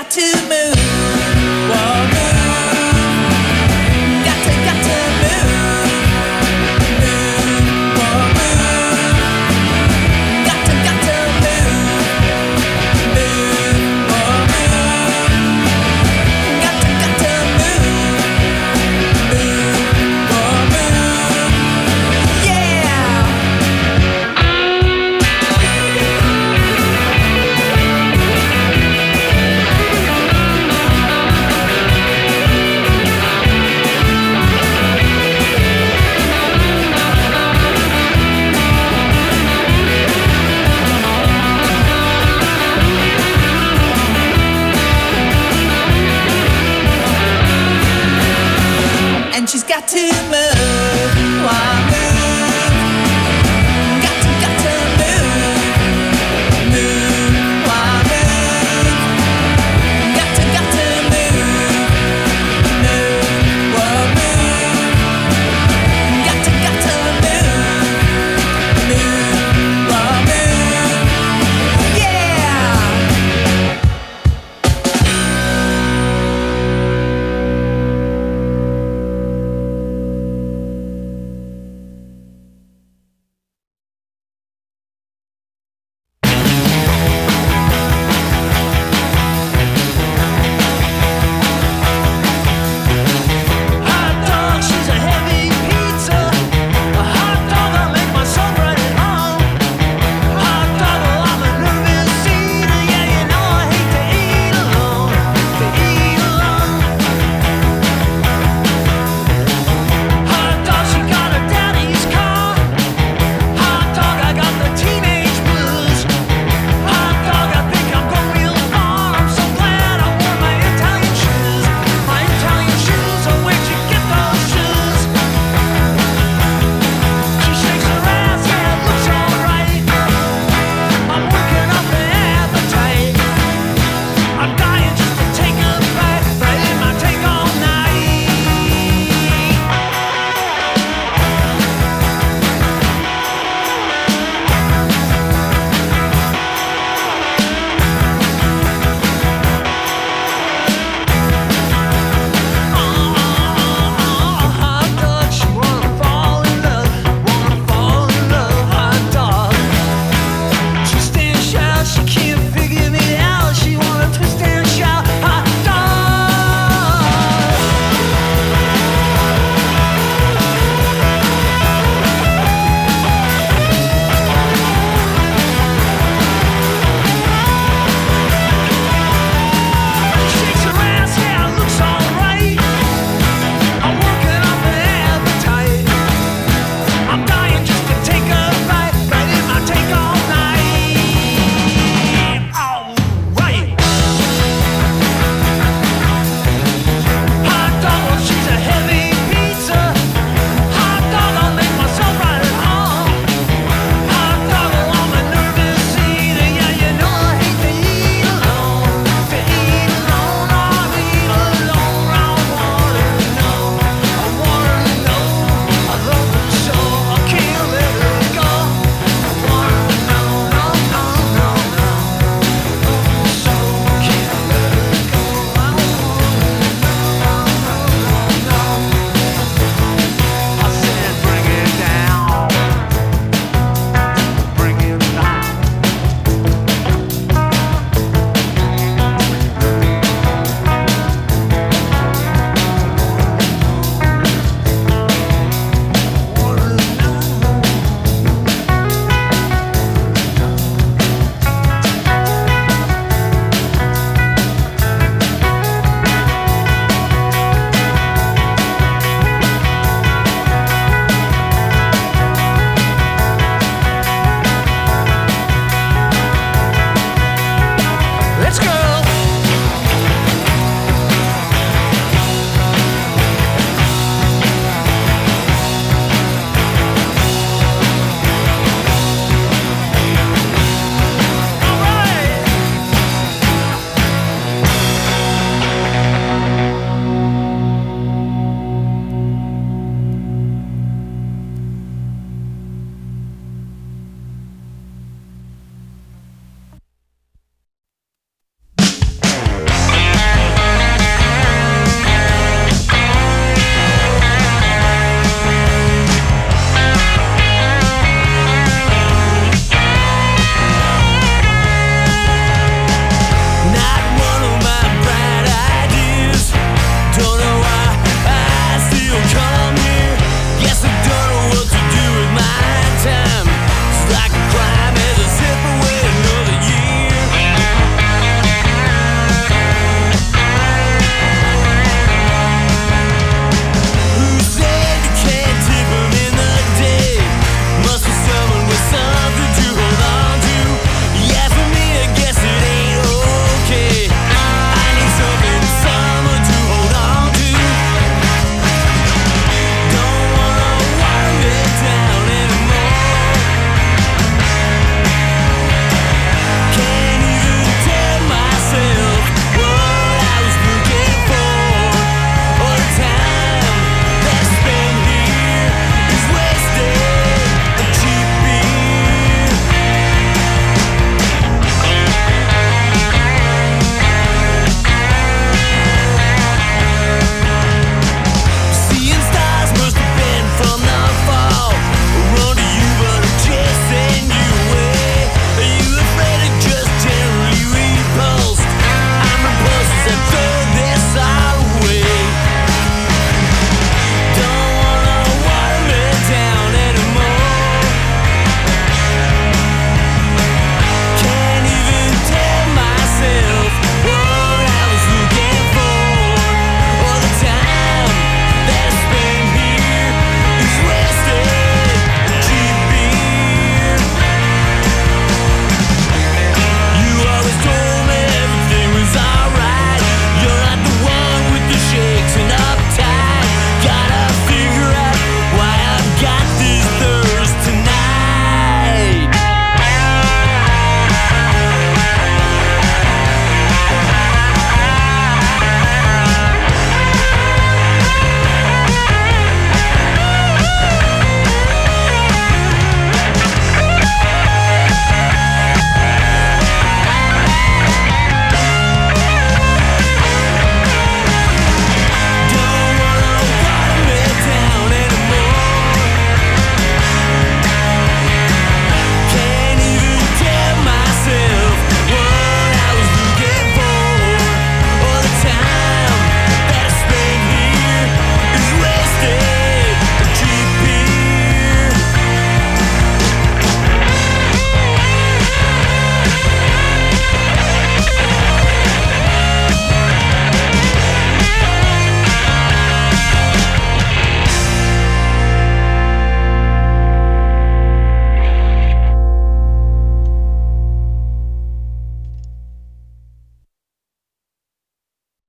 got to move. Whoa, move. Got to move. Move. Whoa, move. Got to move. Move. Whoa, move. Got to move. Move. Whoa, move. Yeah.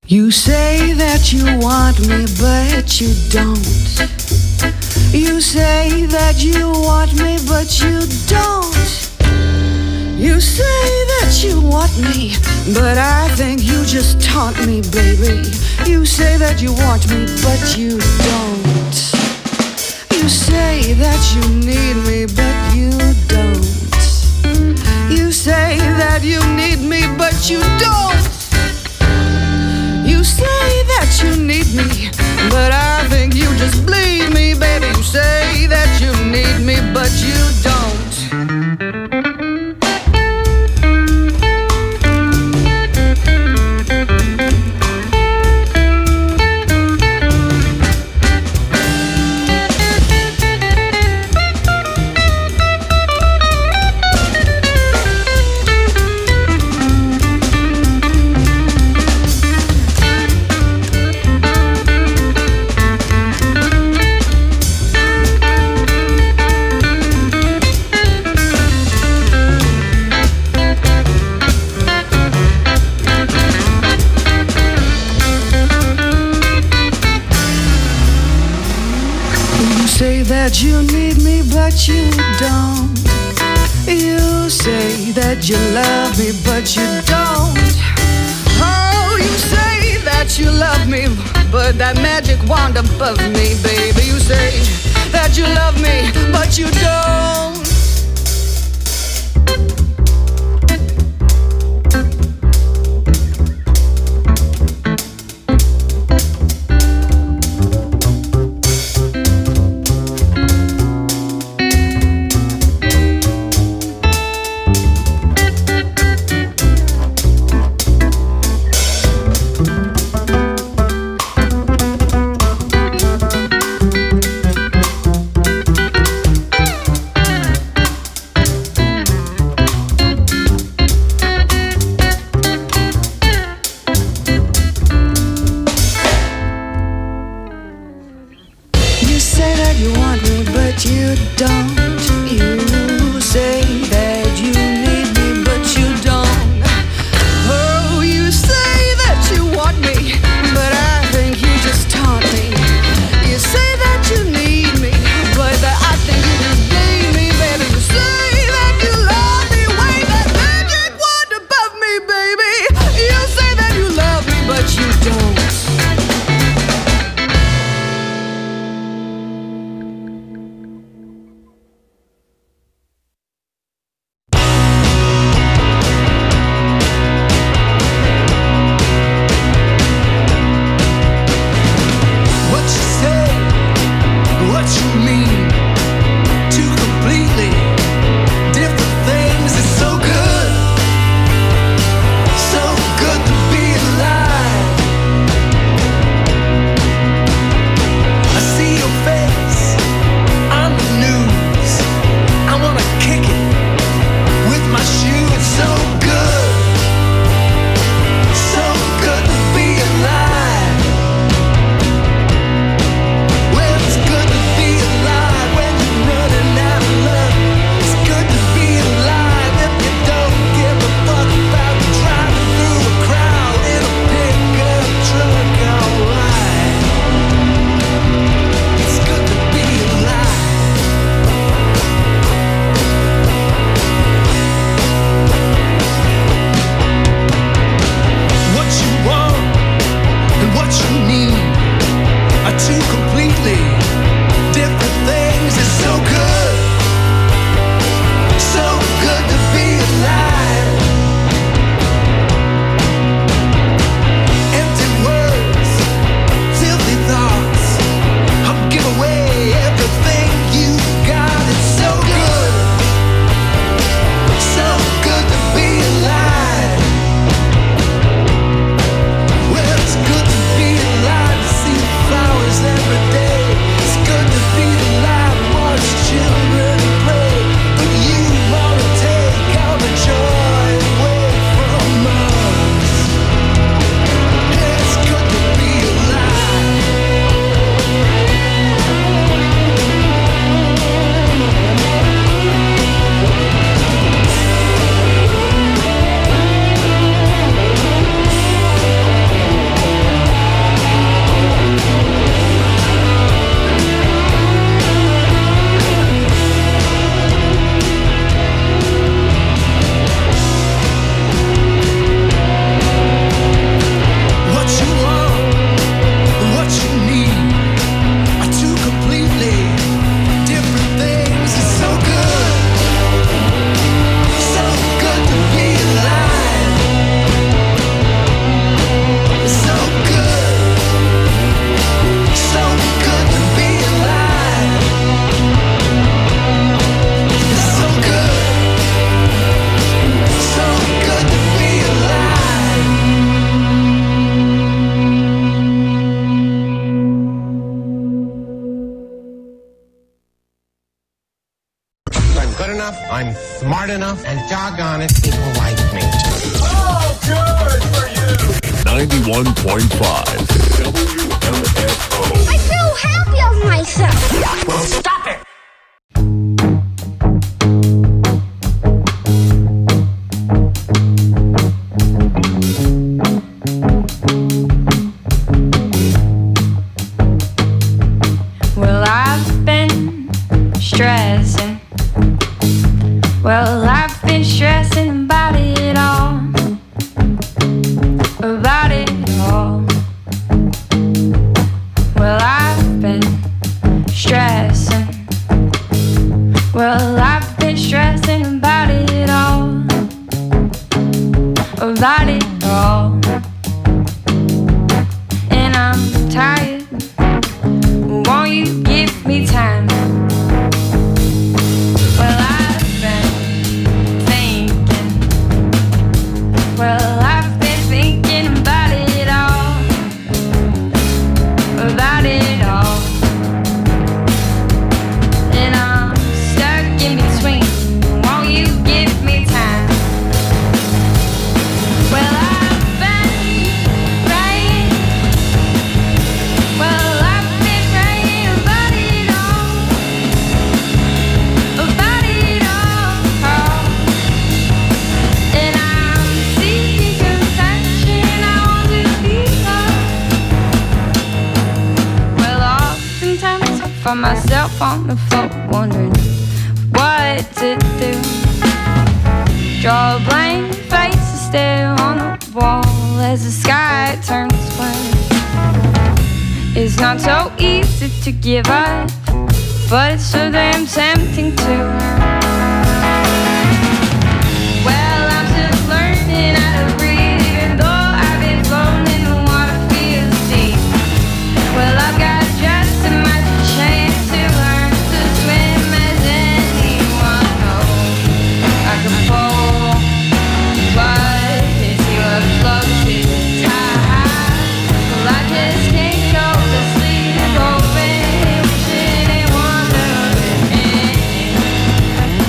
You say that you want me, but you don't. You say that you want me, but you don't. You say that you want me, but I think you just taunt me, baby. You say that you want me, but you don't. You say that you need me, but you don't. You say that you need me, but you don't. You say that you need me, but I think you just bleed me, baby. You say that you need me, but you don't. That you need me, but you don't. You say that you love me, but you don't. Oh, you say that you love me, but that magic wand above me, baby. You say that you love me, but you don't. enough, I'm smart enough, and doggone it, people like me. Oh, good for you! 91.5 WMFO. I feel happy of myself. Well, stop it! Well, I've been stressing. Well, I've been stressing about it all. About it all. Well, I've been stressing. Well, I've been stressing about it all. About it all. And I'm tired. Won't you give me time? Well, I've been thinking. Well, I've been thinking about it all. About it all. And I'm stuck in between. Won't you give me time? Well, I've been praying. Well, I've been praying about it all. About it all. And I'm seeking compassion. I want to be loved. Well, oftentimes I find myself on the floor wondering what to do. Draw a blank face and stare on the wall as the sky turns black. It's not so easy to give up, but it's so damn tempting to. Well, I'm still learning how to breathe, even though I've been floating in the water feels deep. Well, I've got just as much chance to learn to swim as anyone knows. I can pull, but it's your floats to the tide. Well, I just can't go to sleep, hoping, wishing and wondering.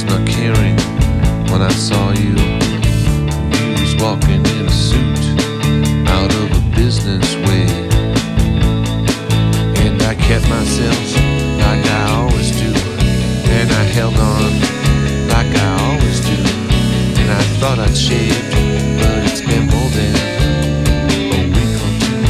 not caring when I saw you. You was walking in a suit out of a business way, and I kept myself like I always do, and I held on like I always do, and I thought I'd shaved, but it's been more than a week or two.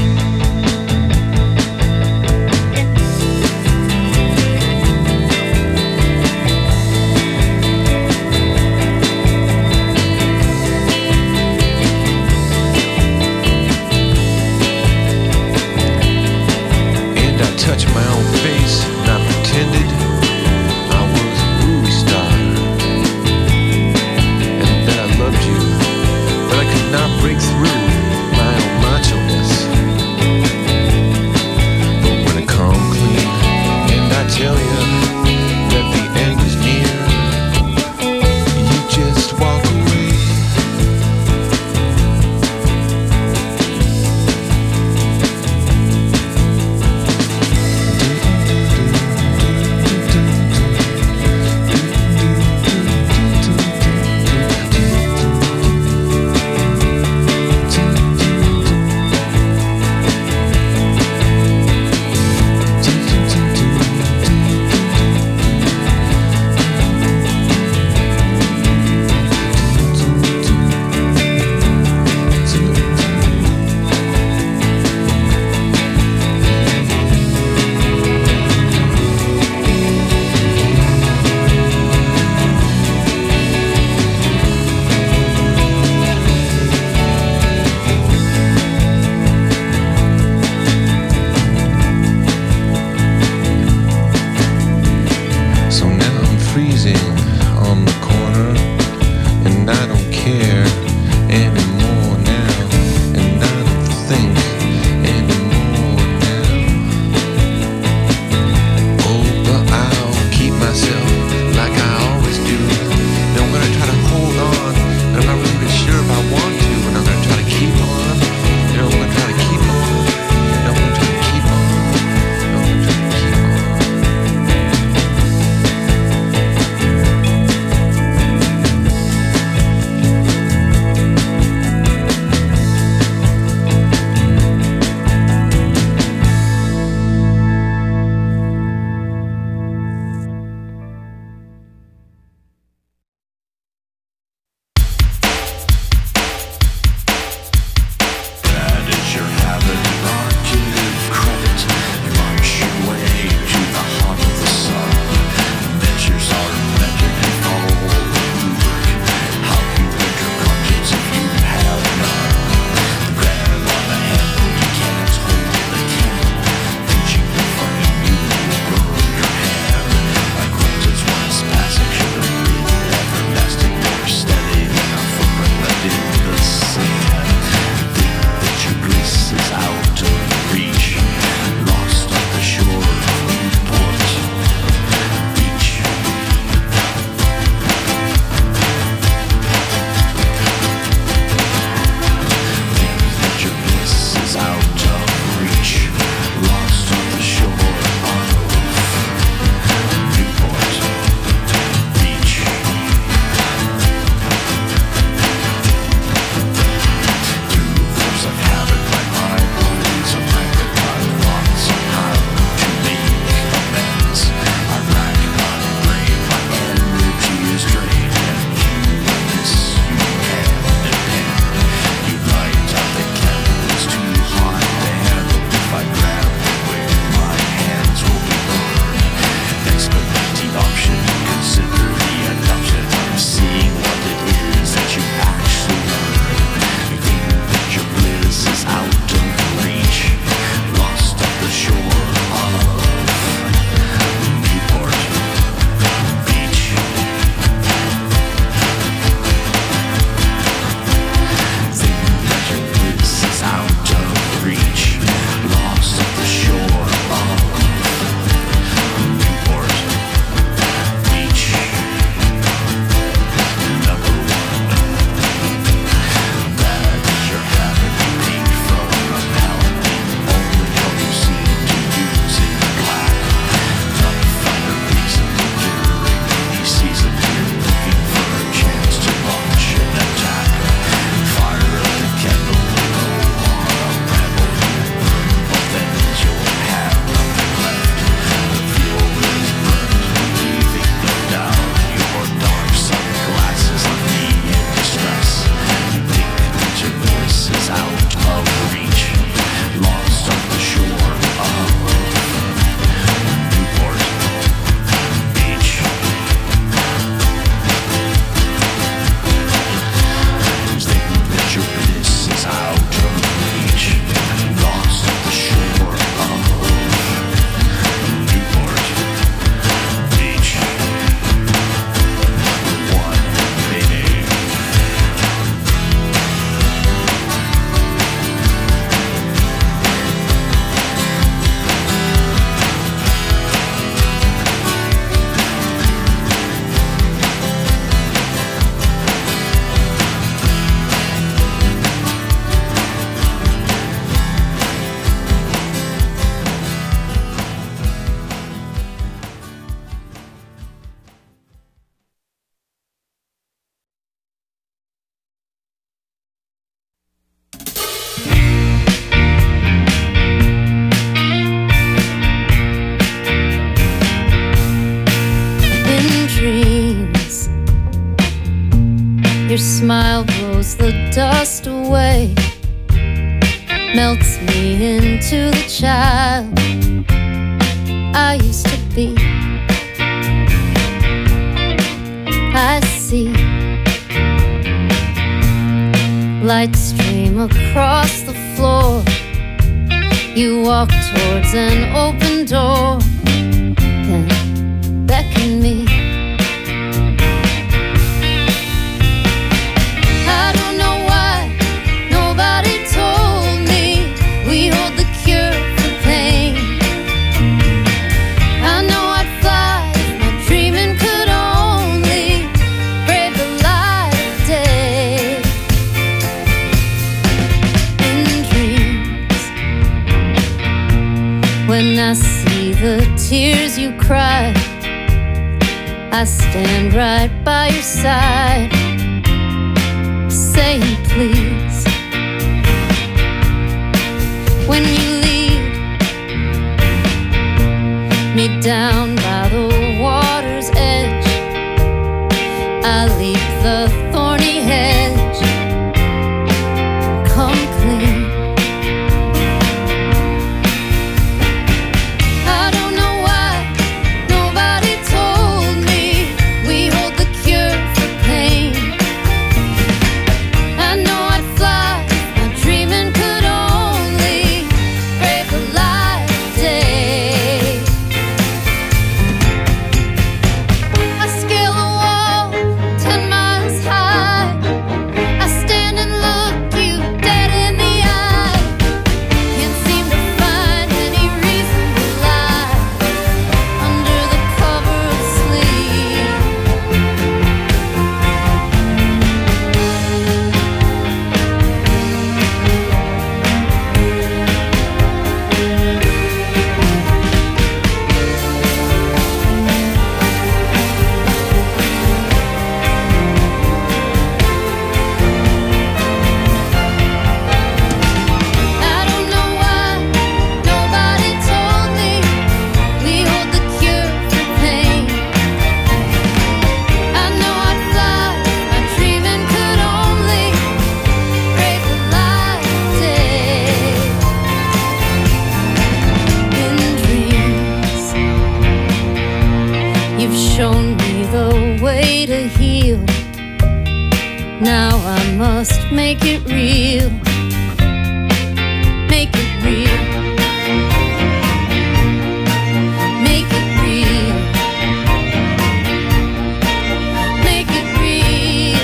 And I touched my own face and I pretended I was a movie star and that I loved you, but I could not break through my own macho-ness. But when I come clean and I tell you that the end is near, you just walk away. smile blows the dust away, melts me into the child I used to be. I see light stream across the floor. You walk towards an open door, then beckon me. I don't know why nobody told me we hold the cure for pain. I know I'd fly if my dreaming could only brave the light of day. In dreams, when I see the tears you cry, I stand right by your side, saying please. When you lead me down by the water's edge, I leap the thorny hedge, come clean. I don't know why nobody told me we hold the cure for pain. I know I'd fly if my dreaming could only brave the light of day. I scale a wall 10 miles high. I stand and look you dead in the eye. Can't seem to find any reason to lie under the cover of sleep. I don't know why nobody told me we hold the cure for pain. I know I'd fly if my dreaming could only brave the light of day. In dreams, you've shown me the way to heal. Now I must make it real. Make it real. Make it real. Make it real.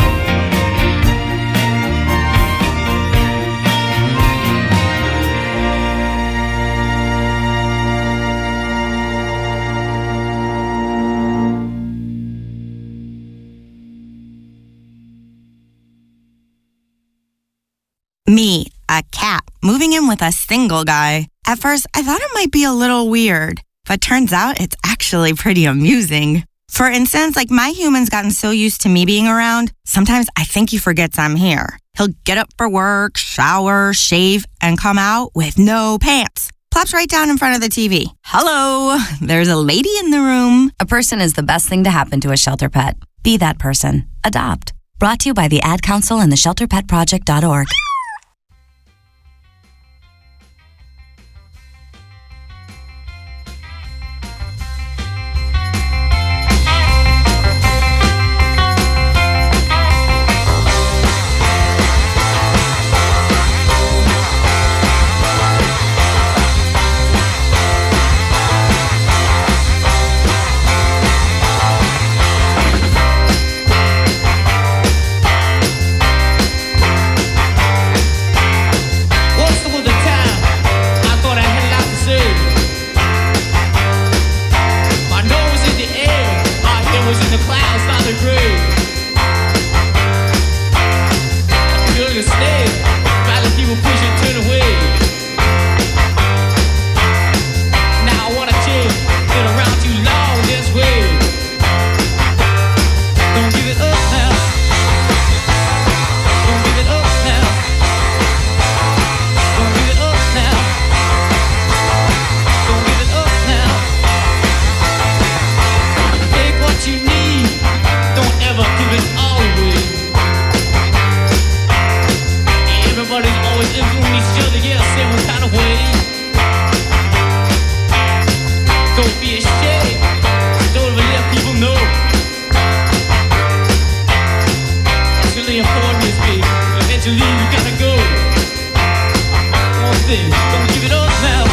Me, a cat, moving in with a single guy. At first, I thought it might be a little weird, but turns out it's actually pretty amusing. For instance, like my human's gotten so used to me being around, sometimes I think he forgets I'm here. He'll get up for work, shower, shave, and come out with no pants. Plops right down in front of the TV. Hello, there's a lady in the room. A person is the best thing to happen to a shelter pet. Be that person. Adopt. Brought to you by the Ad Council and the ShelterPetProject.org. Don't be ashamed. Don't ever let people know. It's really important, Miss B. Eventually you gotta go. One thing, don't give it up now.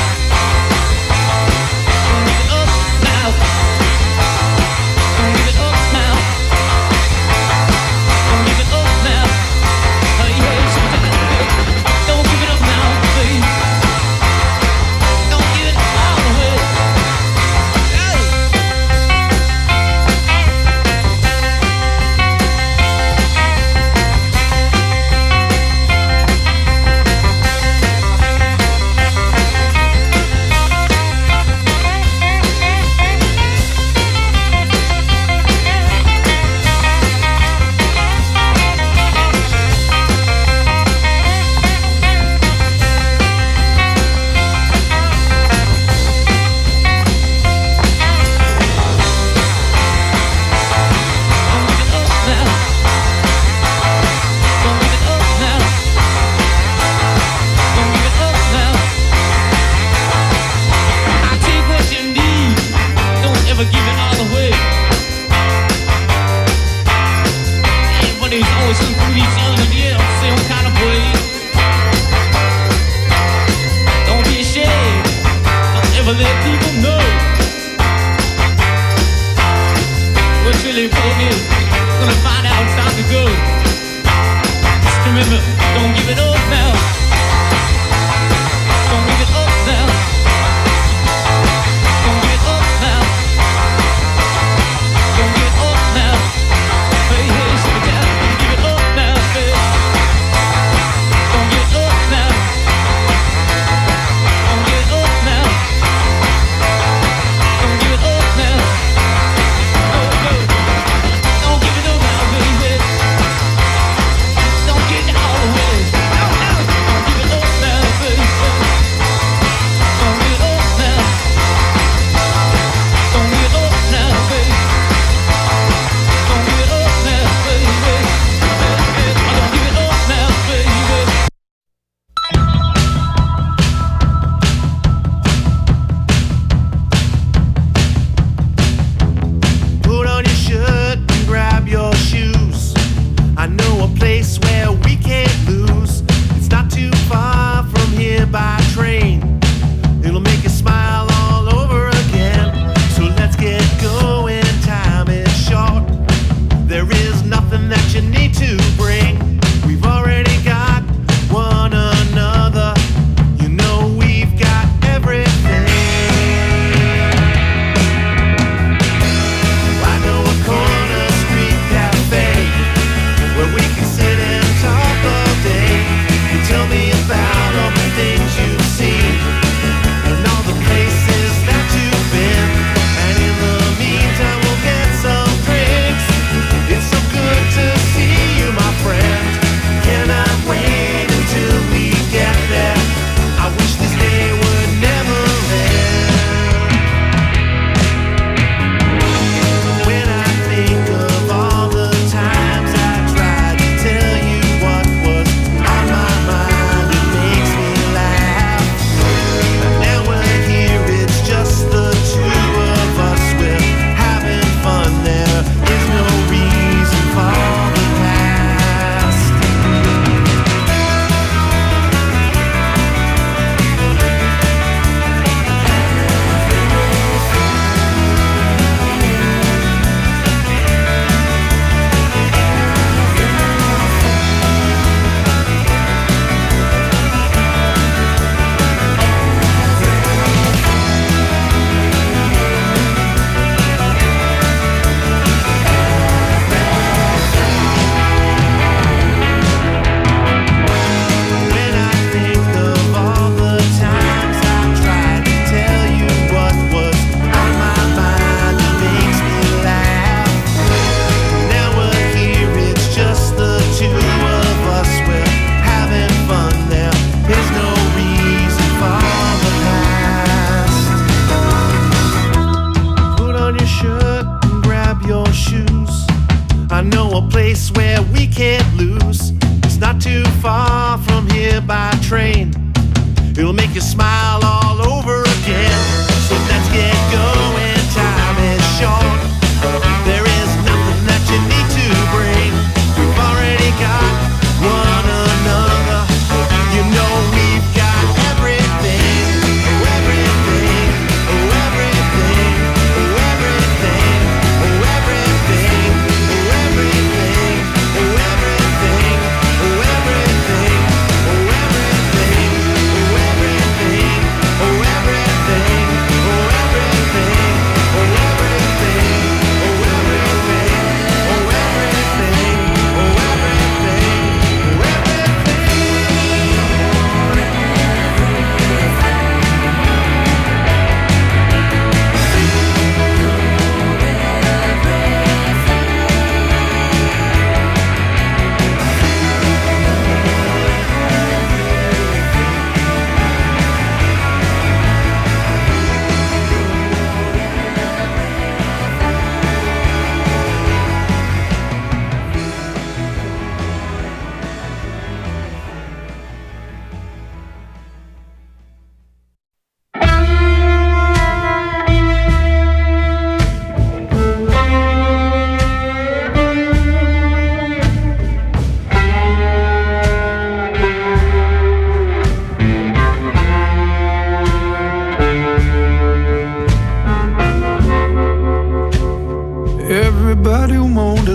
Don't give it up now. Don't give it up now. Don't give it up now. Hey, hey, don't give it up now, baby. Don't give it all away. Hey. place where we can't lose. It's not too far from here by train. It'll make you smile all over again. So let's get going.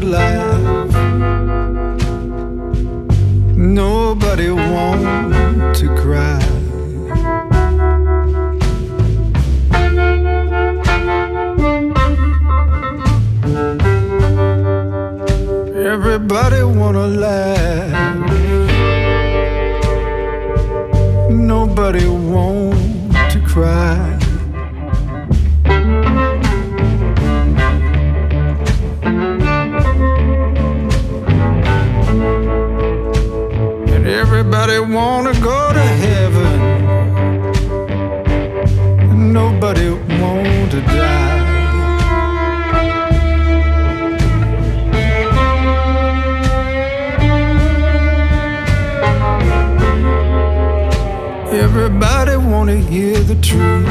laugh. Nobody wants to cry. Everybody wanna laugh. Nobody wants to cry. And everybody wanna go to heaven. And nobody wants to die. Everybody wanna hear the truth,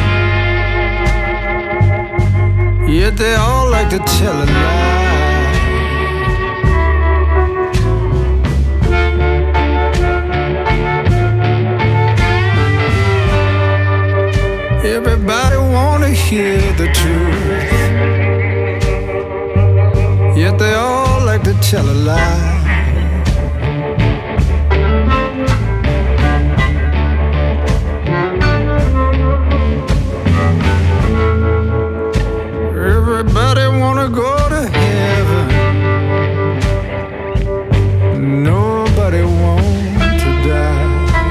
yet they all like to tell a lie. Everybody wanna hear the truth, yet they all like to tell a lie. Everybody wanna go to heaven. Nobody wants to die.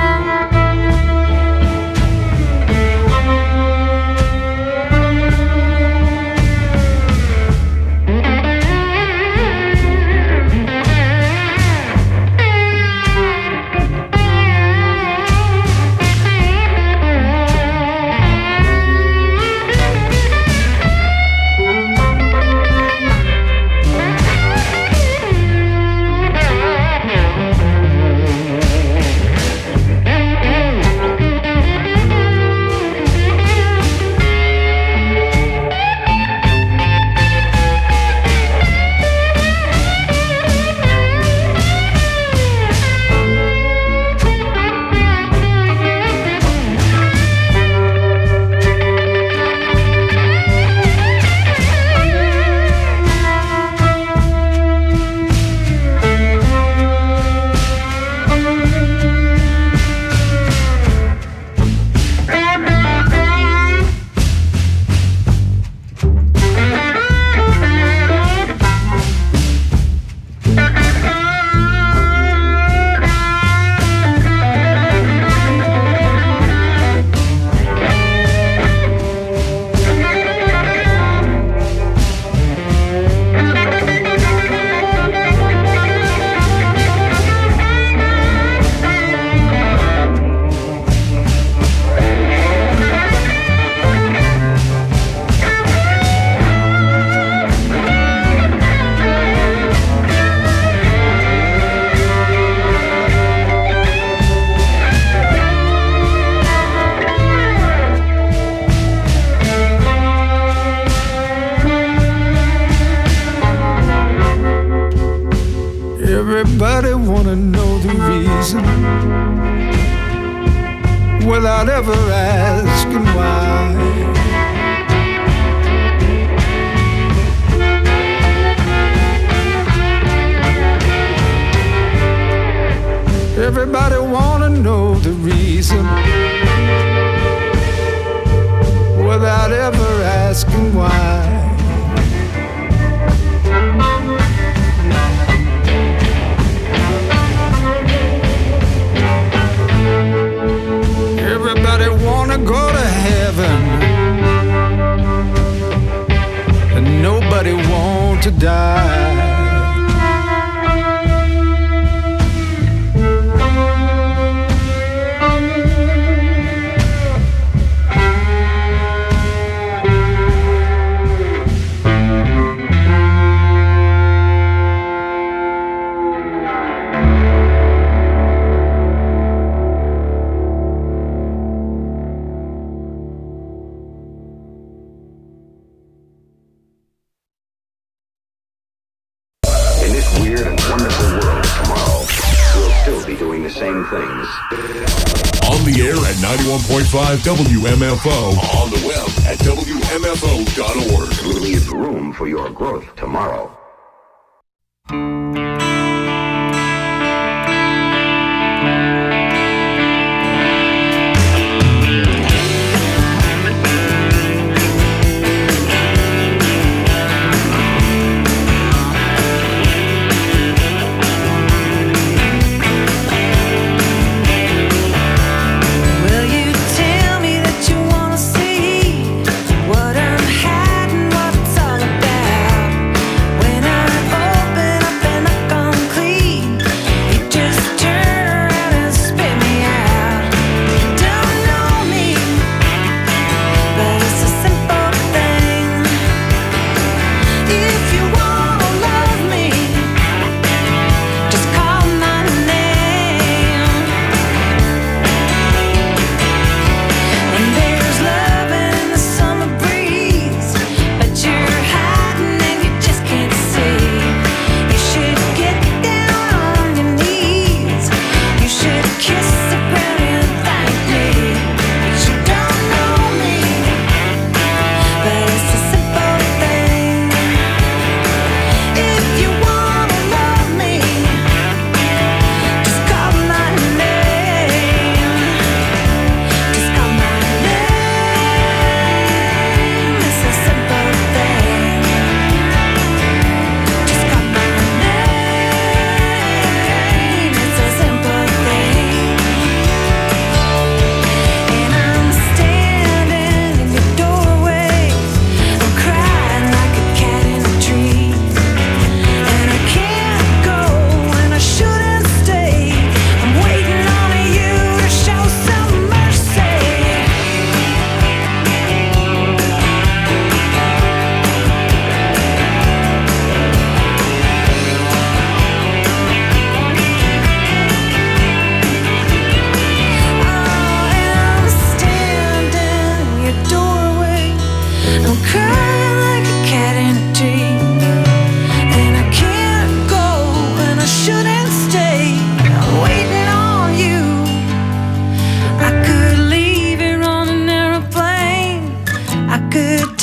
Everybody wanna know the reason without ever asking why. Everybody wanna know the reason without ever asking why. Everybody wanna go to heaven, and nobody want to die. Things. On the air at 91.5 WMFO. On the web at WMFO.org. Leave room for your growth tomorrow.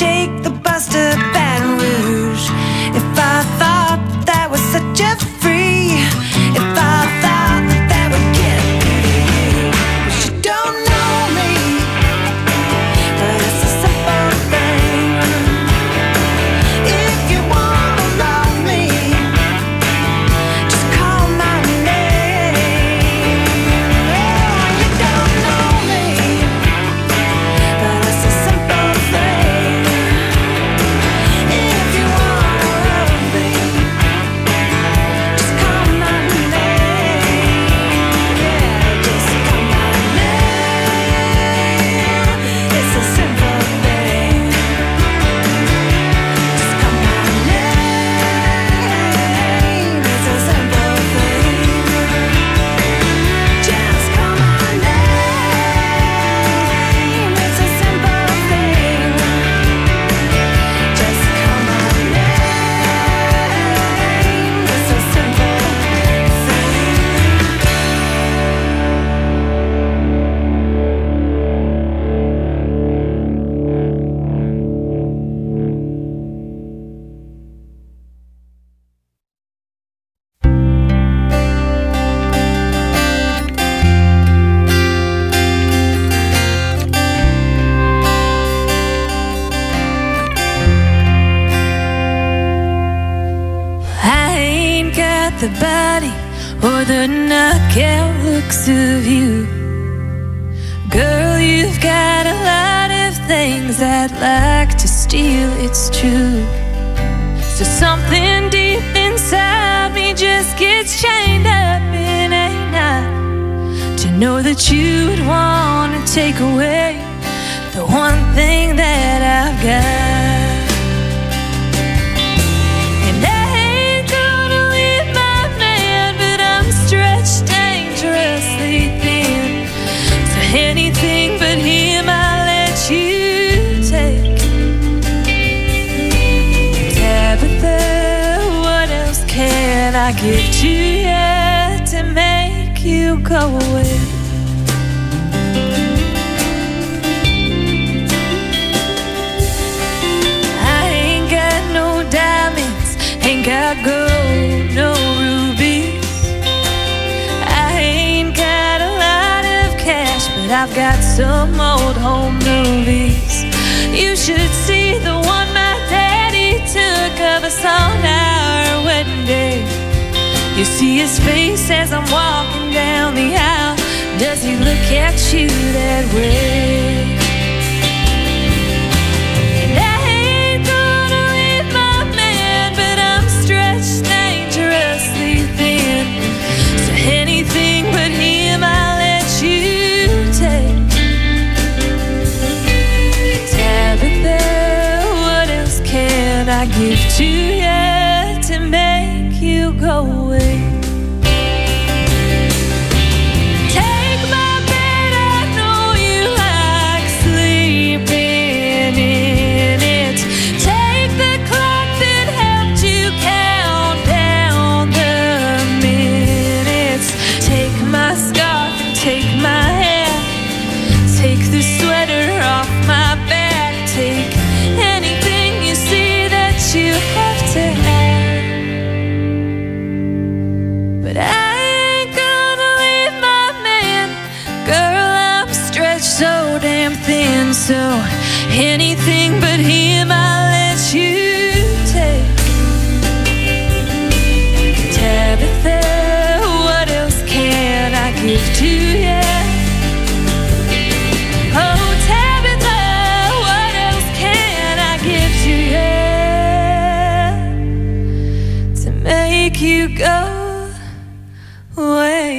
take the bus to Baton Rouge. If I thought that was such a free, if I thought that would get me to you, but you don't know me, but it's a simple thing. If you wanna love me, just call my name. Oh, you don't know me, but it's a simple thing. If you wanna love me, just call my name. Yeah, just call my name. It's a simple thing. Just call my name. It's a simple thing. Just call my name. It's a simple thing. Just call my name. It's a simple I ain't got the body or the knockout looks of you. Girl, you've got a lot of things I'd like to steal, it's true. So something deep inside me just gets chained up in a knot, to know that you'd want to take away the one thing that I've got. And I ain't gonna leave my man, but I'm stretched dangerously thin. So anything but him I'll let you take. Tabitha, what else can I give to you to make you go away? I ain't got no diamonds, ain't got gold, no rubies. I ain't got a lot of cash, but I've got some old home movies. You should see the one my daddy took of us on our wedding day. You see his face as I'm walking down the aisle. Does he look at you that way? And I ain't gonna leave my man, but I'm stretched dangerously thin. So anything but him I'll let you take. Tabitha, what else can I give to you to make you go away? Take my bed, I know you like sleeping in it. Take the clock that helped you count down the minutes. Take my scarf and take my hair. Take the sweater off my back. Take anything you see that you have to have. But I ain't gonna leave my man. Girl, I'm stretched so damn thin. So anything but him I'll let you take. Tabitha, what else can I give to you? Oh, Tabitha, what else can I give to you to make you go away?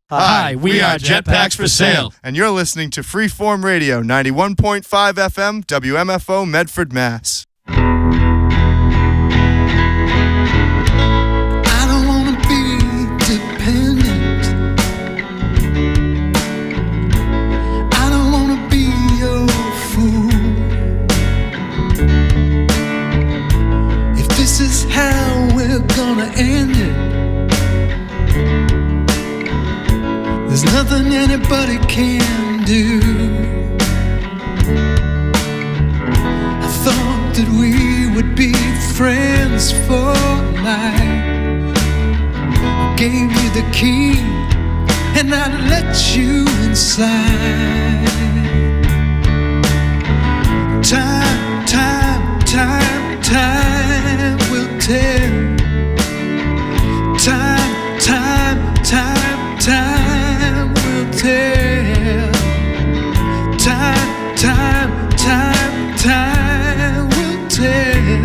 Hi, we are Jetpacks for Sale. And you're listening to Freeform Radio, 91.5 FM, WMFO, Medford, Mass. I don't want to be dependent. I don't want to be your fool. If this is how we're gonna end it, there's nothing anybody can do. I thought that we would be friends for life. I gave you the key and I let you inside. Time will tell.